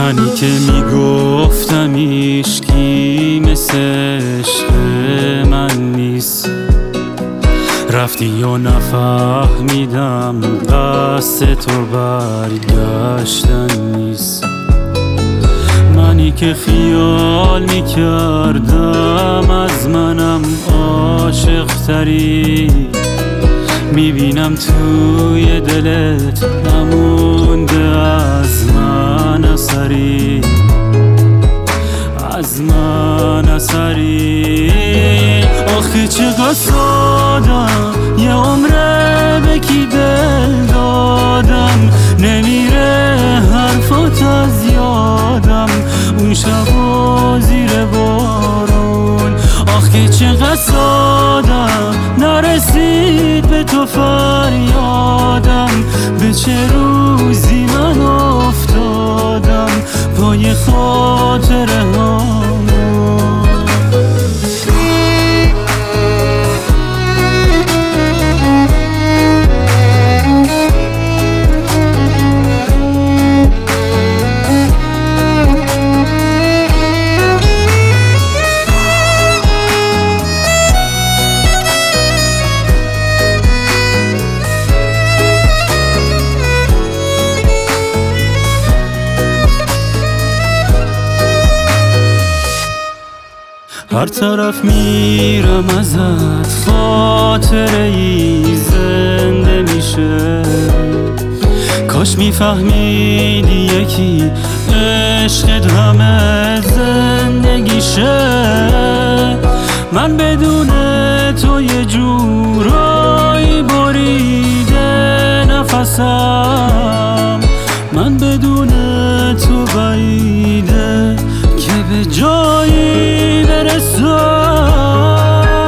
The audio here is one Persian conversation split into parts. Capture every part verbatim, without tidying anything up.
منی که میگفتم ایشکی مثل عشق من نیست، رفتی و نفهمیدم قصد تو برگشتن نیست. منی که خیال میکردم از منم عاشق تری، میبینم توی دلت نمونده از من اثری، از من اثری. آخه چقدر سادم، یه عمره به کی دل دادم، نمیره حرفات از یادم، اون شبا زیر بارون. آخه چقدر سادم، نرسید به تو فریادم، به چه روزی من افتادم پای خاطره هامون. هر طرف میرم ازت خاطره ای زنده میشه، کاش میفهمیدی یکی عشقت همه زندگیشه. من بدون تو یه جورایی بریده نفسم، من بدون تو بعیده که به جایی برسم.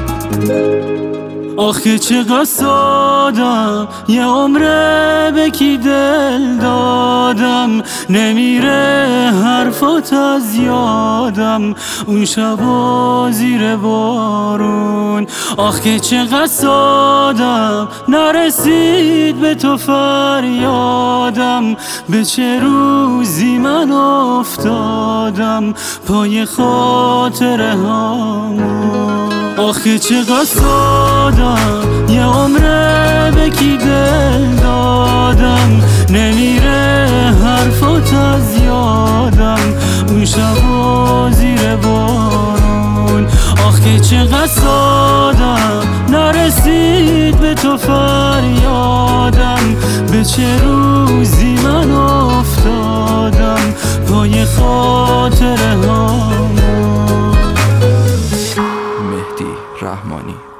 آخه چقدر سادم، یه عمره به کی دل دادم، نمیره حرفات از یادم، اون شبا زیر بارون. آخه چقدر سادم، نرسید به تو فریادم، به چه روزی من افتادم پای خاطره هامون. آخه چقدر سادم، یه عمره به کی دل دادم، نمیره حرفات از یادم، اون شبا زیر بارون. آخه چقدر سادم، نرسید به تو فریادم، به چه روزی من افتادم پای خاطره هامون. مهدی رحمانی.